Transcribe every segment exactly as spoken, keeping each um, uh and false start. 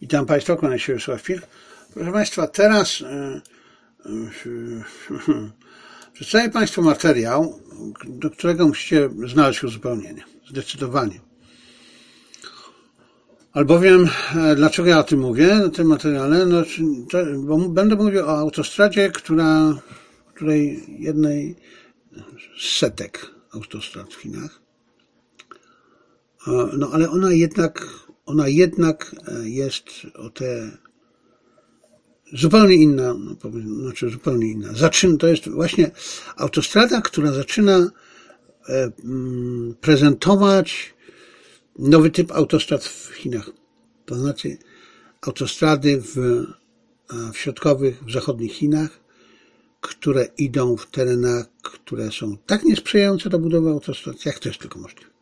Witam Państwa, kłaniam się Wiesław Pilch. Proszę Państwa, teraz yy, yy, yy, przedstawię Państwu materiał, do którego musicie znaleźć uzupełnienie. Zdecydowanie. Albowiem, dlaczego ja o tym mówię, na tym materiale? No, to, bo będę mówił o autostradzie, która, której jednej z setek autostrad w Chinach. No, ale ona jednak, ona jednak jest o te zupełnie inna, no powiem, znaczy zupełnie inna. Zaczyna, to jest właśnie autostrada, która zaczyna prezentować nowy typ autostrad w Chinach. To znaczy autostrady w, w środkowych, w zachodnich Chinach, które idą w terenach, które są tak niesprzyjające do budowy autostrad, jak to jest tylko możliwe.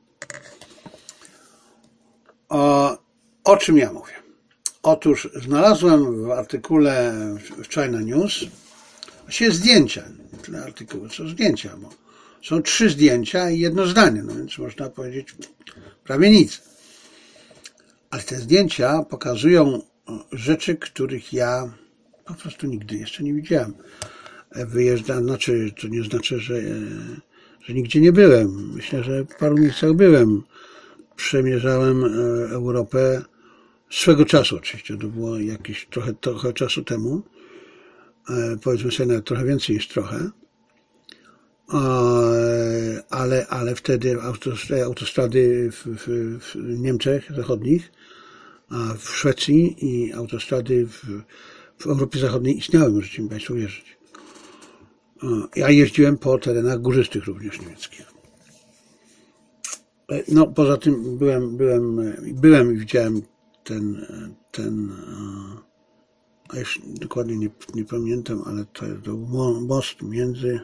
O, o czym ja mówię? Otóż znalazłem w artykule w China News właściwie zdjęcia, nie tyle artykuły, co zdjęcia, bo są trzy zdjęcia i jedno zdanie, no więc można powiedzieć prawie nic. Ale te zdjęcia pokazują rzeczy, których ja po prostu nigdy jeszcze nie widziałem. Wyjeżdżam, znaczy, to nie znaczy, że, że nigdzie nie byłem. Myślę, że w paru miejscach byłem. Przemierzałem Europę swego czasu oczywiście, to było jakieś trochę, trochę czasu temu, powiedzmy sobie nawet trochę więcej niż trochę, ale, ale wtedy autostrady w, w, w Niemczech zachodnich, a w Szwecji i autostrady w, w Europie Zachodniej istniały, możecie mi Państwo wierzyć. Ja jeździłem po terenach górzystych również niemieckich. No, poza tym byłem, byłem, byłem i widziałem ten, ten, a już dokładnie nie, nie pamiętam, ale to jest to most między,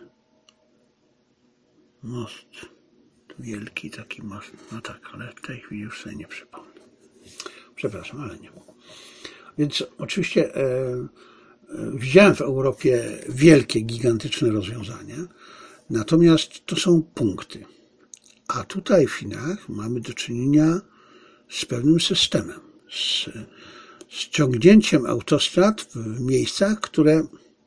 most, wielki taki most, no tak, ale w tej chwili już sobie nie przypomnę. Przepraszam, ale nie. Więc oczywiście e, e, widziałem w Europie wielkie, gigantyczne rozwiązania, natomiast to są punkty. A tutaj w Chinach mamy do czynienia z pewnym systemem, z, z ciągnięciem autostrad w miejscach, które,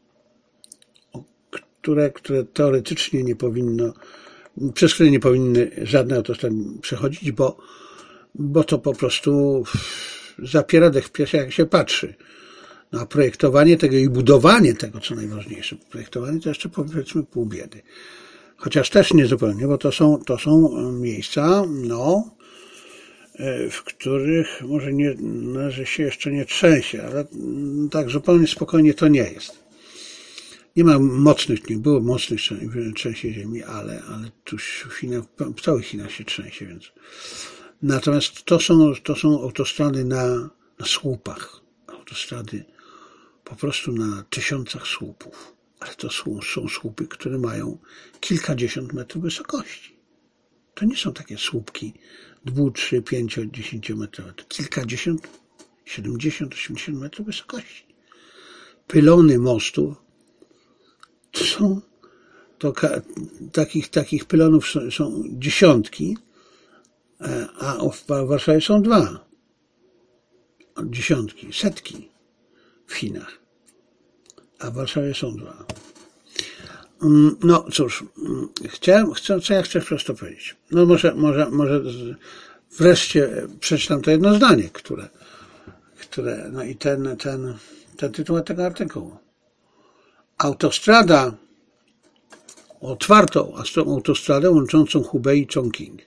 które, które teoretycznie nie powinno, przez które nie powinny żadne autostrady przechodzić, bo, bo to po prostu zapiera dech w piersiach, jak się patrzy. No a projektowanie tego i budowanie tego, co najważniejsze, projektowanie to jeszcze powiedzmy pół biedy. Chociaż też nie zupełnie, bo to są, to są miejsca, no, w których może nie, no, że się jeszcze nie trzęsie, ale tak zupełnie spokojnie to nie jest. Nie ma mocnych, nie było mocnych trzęsień ziemi, ale, ale tu w Chinach, w całych Chinach się trzęsie, więc. Natomiast to są, to są autostrady na, na słupach, autostrady po prostu na tysiącach słupów. Ale to są, są słupy, które mają kilkadziesiąt metrów wysokości. To nie są takie słupki dwu, trzy, pięcio, dziesięciometrowe. To kilkadziesiąt, siedemdziesiąt, osiemdziesiąt metrów wysokości. Pylony mostów to są, to ka, takich, takich pylonów są, są dziesiątki, a w Warszawie są dwa. Dziesiątki, setki w Chinach. A w Warszawie są dwa. No cóż, chciałem, chcę, co ja chcę prosto powiedzieć. No może, może, może wreszcie przeczytam to jedno zdanie, które, które no i ten, ten, ten tytuł tego artykułu. Autostrada, otwartą autostradę łączącą Hubei i Chongqing.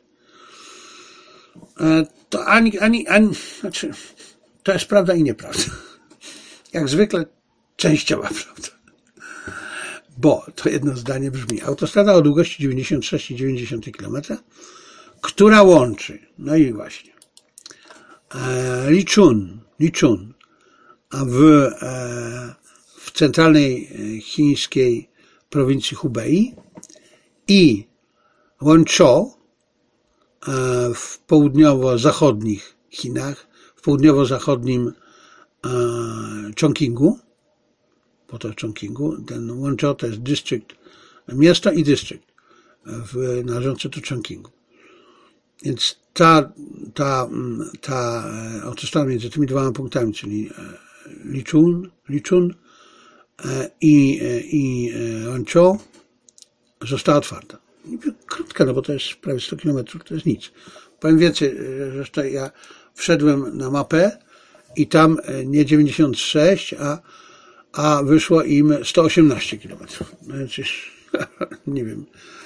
To ani, ani, ani, znaczy, to jest prawda i nieprawda. Jak zwykle częściowa prawda. Bo to jedno zdanie brzmi: autostrada o długości dziewięćdziesiąt sześć przecinek dziewięć kilometra, która łączy, no i właśnie, e, Lichun, Lichun w, e, w centralnej chińskiej prowincji Hubei i Wenzhou e, w południowo-zachodnich Chinach, w południowo-zachodnim e, Chongqingu, po to Chongqingu, ten Wenzhou to jest dystrykt, miasto i dystrykt należący do Chongqingu. Więc ta, ta, ta autostrada między tymi dwoma punktami, czyli Lichun, Lichun i, i Hangzhou została otwarta. Krótka, no bo to jest prawie sto kilometrów, to jest nic. Powiem więcej, zresztą ja wszedłem na mapę i tam nie dziewięćdziesiąt sześć, a, a wyszło im sto osiemnaście kilometrów. No więc nie wiem.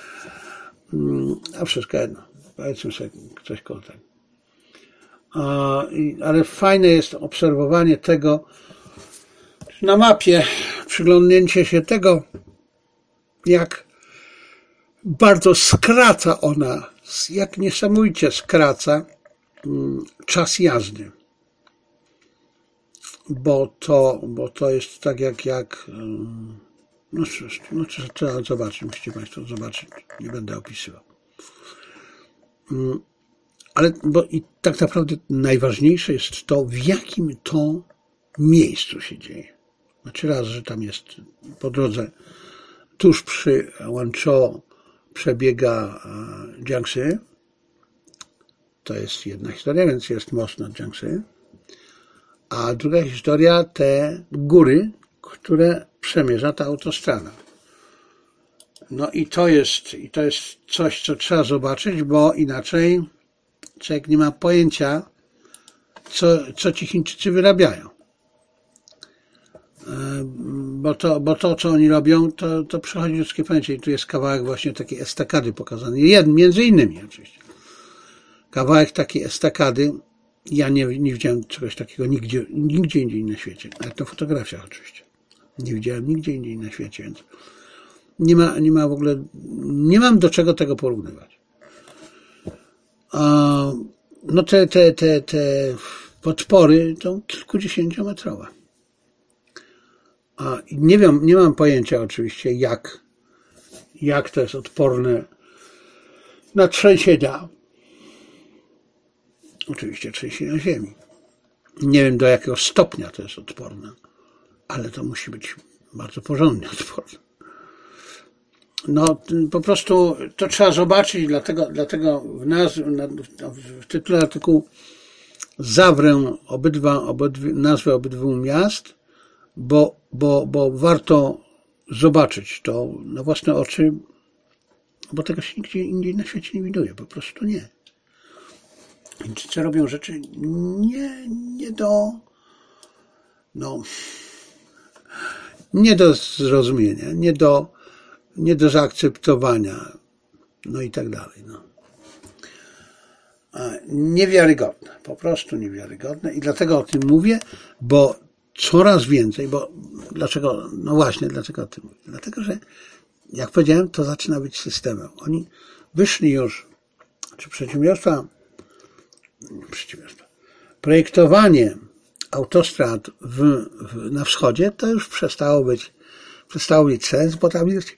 A wszystko jedno. Powiedzmy sobie coś koło tego. Ale fajne jest obserwowanie tego na mapie, przyglądnięcie się tego, jak bardzo skraca ona, jak niesamowicie skraca czas jazdy. Bo to, bo to jest tak jak, jak no, no trzeba zobaczyć, musicie Państwo zobaczyć, nie będę opisywał. Ale bo i tak naprawdę najważniejsze jest to, w jakim to miejscu się dzieje. Znaczy raz, że tam jest po drodze, tuż przy Hangzhou przebiega Jiangxi. To jest jedna historia, więc jest most nad Jiangxi. A druga historia, te góry, które przemierza ta autostrada. No i to jest, i to jest coś, co trzeba zobaczyć, bo inaczej człowiek nie ma pojęcia, co, co ci Chińczycy wyrabiają. Bo to, bo to, co oni robią, to, to przechodzi ludzkie pojęcie. I tu jest kawałek właśnie takiej estakady pokazany. Jeden, między innymi oczywiście. Kawałek takiej estakady. Ja nie, nie widziałem czegoś takiego nigdzie, nigdzie indziej na świecie. Ale to w fotografiach oczywiście. Nie widziałem nigdzie indziej na świecie, więc nie ma, nie ma w ogóle, nie mam do czego tego porównywać. No te, te, te, te podpory to kilkudziesięciometrowe. A nie wiem, nie mam pojęcia oczywiście, jak, jak to jest odporne na trzęsienia. Oczywiście trzęsienia ziemi. Nie wiem, do jakiego stopnia to jest odporne, ale to musi być bardzo porządnie odporne. No, po prostu to trzeba zobaczyć, dlatego, dlatego w, nazw, w tytule artykułu zawrę obydwa, obydwie, nazwę obydwu miast, bo, bo, bo warto zobaczyć to na własne oczy, bo tego się nigdzie indziej na świecie nie widuje, po prostu nie. Chińczycy robią rzeczy nie, nie do, no, nie do zrozumienia, nie do, nie do zaakceptowania, no i tak dalej. No. Niewiarygodne, po prostu niewiarygodne i dlatego o tym mówię, bo coraz więcej, bo dlaczego, no właśnie, dlaczego o tym mówię? Dlatego, że jak powiedziałem, to zaczyna być systemem. Oni wyszli już, czy przedsiębiorstwa, przedsiębiorstwa, projektowanie autostrad w, w, na wschodzie, to już przestało być, przestało mieć sens, bo tam jest,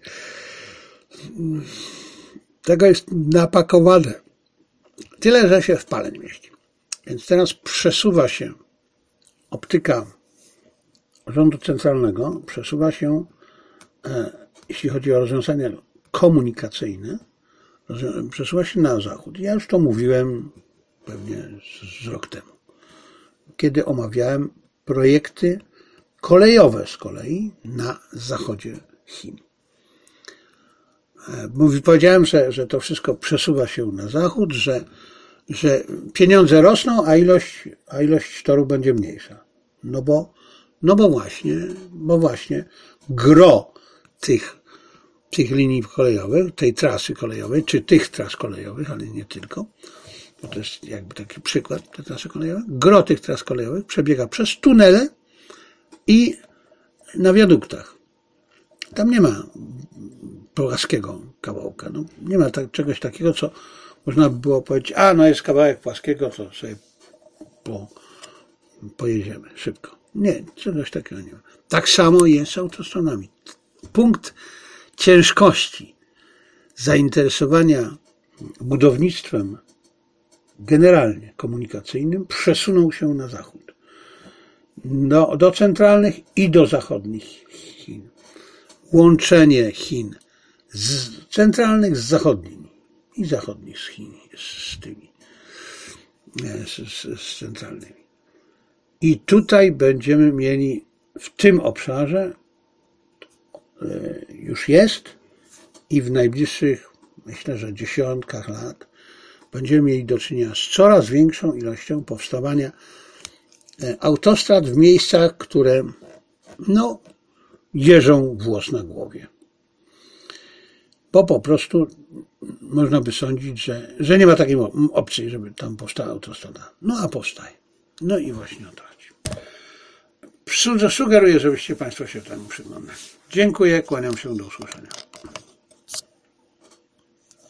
tego jest napakowane. Tyle, że się w pale nie mieści. Więc teraz przesuwa się optyka rządu centralnego, przesuwa się, e, jeśli chodzi o rozwiązania komunikacyjne, przesuwa się na zachód. Ja już to mówiłem pewnie z, z rok temu, kiedy omawiałem projekty kolejowe z kolei na zachodzie Chin. Mówi, powiedziałem, że, że to wszystko przesuwa się na zachód, że, że pieniądze rosną, a ilość, a ilość torów będzie mniejsza. No bo, no bo właśnie, bo właśnie gro tych, tych linii kolejowych, tej trasy kolejowej, czy tych tras kolejowych, ale nie tylko, bo to jest jakby taki przykład, te trasy kolejowe, gro tych tras kolejowych przebiega przez tunele i na wiaduktach. Tam nie ma płaskiego kawałka. No, nie ma tak, czegoś takiego, co można by było powiedzieć, a no jest kawałek płaskiego, to sobie po, pojedziemy szybko. Nie, czegoś takiego nie ma. Tak samo jest z autostradami. Punkt ciężkości zainteresowania budownictwem generalnie komunikacyjnym przesunął się na zachód. Do, do centralnych i do zachodnich Chin. Łączenie Chin z centralnych z zachodnimi i zachodnich z Chin z tymi. z, z, z centralnymi. I tutaj będziemy mieli w tym obszarze, już jest i w najbliższych, myślę, że dziesiątkach lat będziemy mieli do czynienia z coraz większą ilością powstawania autostrad w miejscach, które no, jeżą włos na głowie. Bo po prostu można by sądzić, że, że nie ma takiej opcji, żeby tam powstała autostrada. No a powstaje. No i właśnie o to chodzi. Sugeruję, żebyście Państwo się temu przyglądali. Dziękuję, kłaniam się, do usłyszenia.